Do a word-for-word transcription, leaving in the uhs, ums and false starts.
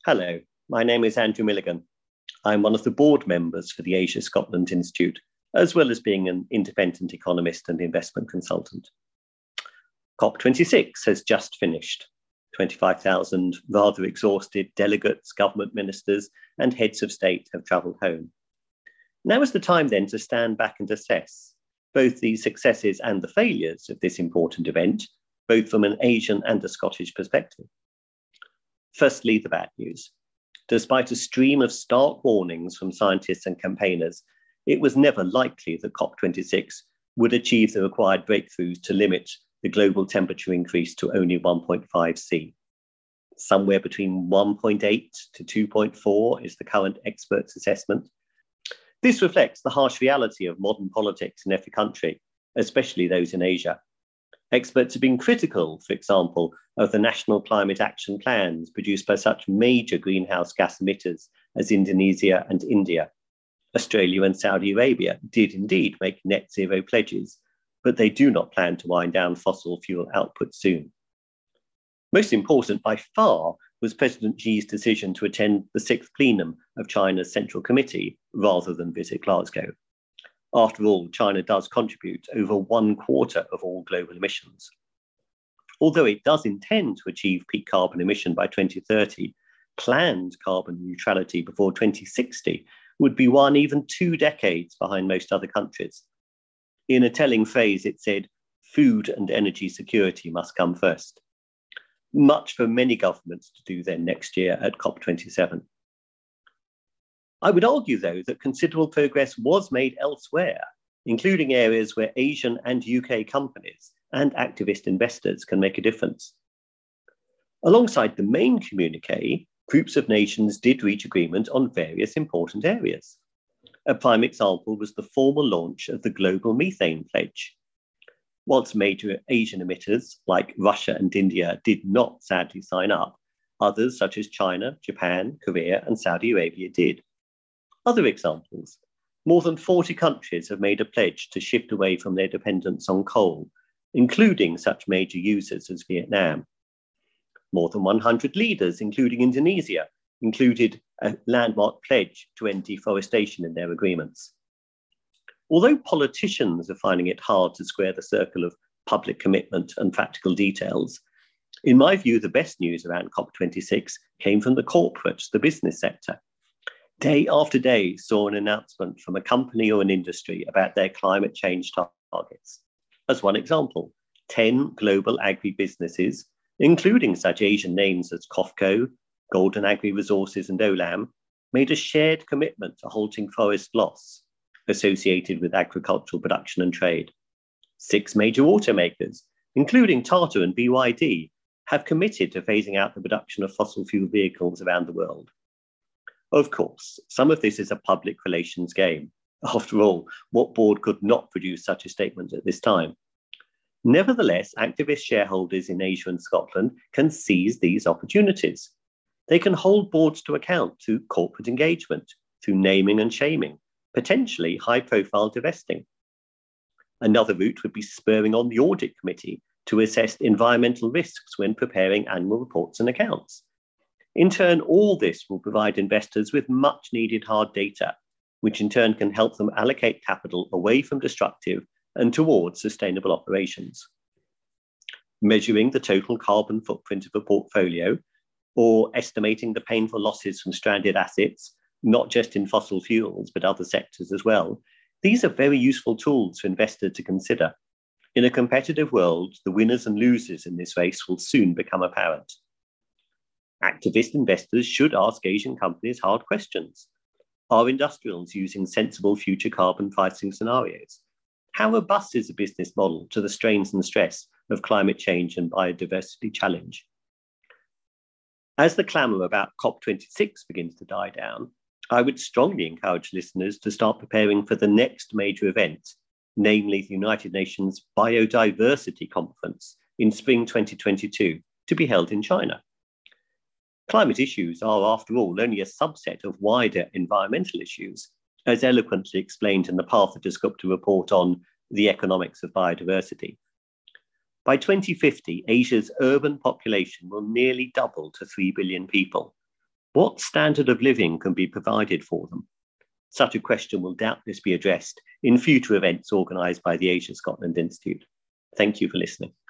Hello, my name is Andrew Milligan. I'm one of the board members for the Asia Scotland Institute, as well as being an independent economist and investment consultant. COP twenty-six has just finished. twenty-five thousand rather exhausted delegates, government ministers, and heads of state have travelled home. Now is the time then to stand back and assess both the successes and the failures of this important event, both from an Asian and a Scottish perspective. Firstly, the bad news. Despite a stream of stark warnings from scientists and campaigners, it was never likely that COP twenty-six would achieve the required breakthroughs to limit the global temperature increase to only one point five C. Somewhere between one point eight to two point four is the current experts' assessment. This reflects the harsh reality of modern politics in every country, especially those in Asia. Experts have been critical, for example, of the national climate action plans produced by such major greenhouse gas emitters as Indonesia and India. Australia and Saudi Arabia did indeed make net zero pledges, but they do not plan to wind down fossil fuel output soon. Most important by far was President Xi's decision to attend the sixth plenum of China's Central Committee rather than visit Glasgow. After all, China does contribute over one quarter of all global emissions. Although it does intend to achieve peak carbon emission by twenty thirty, planned carbon neutrality before twenty sixty would be one even two decades behind most other countries. In a telling phrase, it said, food and energy security must come first. Much for many governments to do then next year at COP twenty-seven. I would argue, though, that considerable progress was made elsewhere, including areas where Asian and U K companies and activist investors can make a difference. Alongside the main communiqué, groups of nations did reach agreement on various important areas. A prime example was the formal launch of the Global Methane Pledge. Whilst major Asian emitters like Russia and India did not sadly sign up, others such as China, Japan, Korea, and Saudi Arabia did. Other examples: more than forty countries have made a pledge to shift away from their dependence on coal, including such major users as Vietnam. More than one hundred leaders, including Indonesia, included a landmark pledge to end deforestation in their agreements. Although politicians are finding it hard to square the circle of public commitment and practical details, in my view, the best news around COP twenty-six came from the corporates, the business sector. Day after day saw an announcement from a company or an industry about their climate change targets. As one example, ten global agri-businesses, including such Asian names as COFCO, Golden Agri Resources and Olam, made a shared commitment to halting forest loss associated with agricultural production and trade. Six major automakers, including Tata and B Y D, have committed to phasing out the production of fossil fuel vehicles around the world. Of course, some of this is a public relations game. After all, what board could not produce such a statement at this time? Nevertheless, activist shareholders in Asia and Scotland can seize these opportunities. They can hold boards to account through corporate engagement, through naming and shaming, potentially high-profile divesting. Another route would be spurring on the audit committee to assess environmental risks when preparing annual reports and accounts. In turn, all this will provide investors with much needed hard data, which in turn can help them allocate capital away from destructive and towards sustainable operations. Measuring the total carbon footprint of a portfolio, or estimating the painful losses from stranded assets, not just in fossil fuels, but other sectors as well, these are very useful tools for investors to consider. In a competitive world, the winners and losers in this race will soon become apparent. Activist investors should ask Asian companies hard questions. Are industrials using sensible future carbon pricing scenarios? How robust is the business model to the strains and stress of climate change and biodiversity challenge? As the clamour about COP twenty-six begins to die down, I would strongly encourage listeners to start preparing for the next major event, namely the United Nations Biodiversity Conference in spring twenty twenty-two, to be held in China. Climate issues are, after all, only a subset of wider environmental issues, as eloquently explained in the Partha Dasgupta report on the economics of biodiversity. By twenty fifty, Asia's urban population will nearly double to three billion people. What standard of living can be provided for them? Such a question will doubtless be addressed in future events organised by the Asia Scotland Institute. Thank you for listening.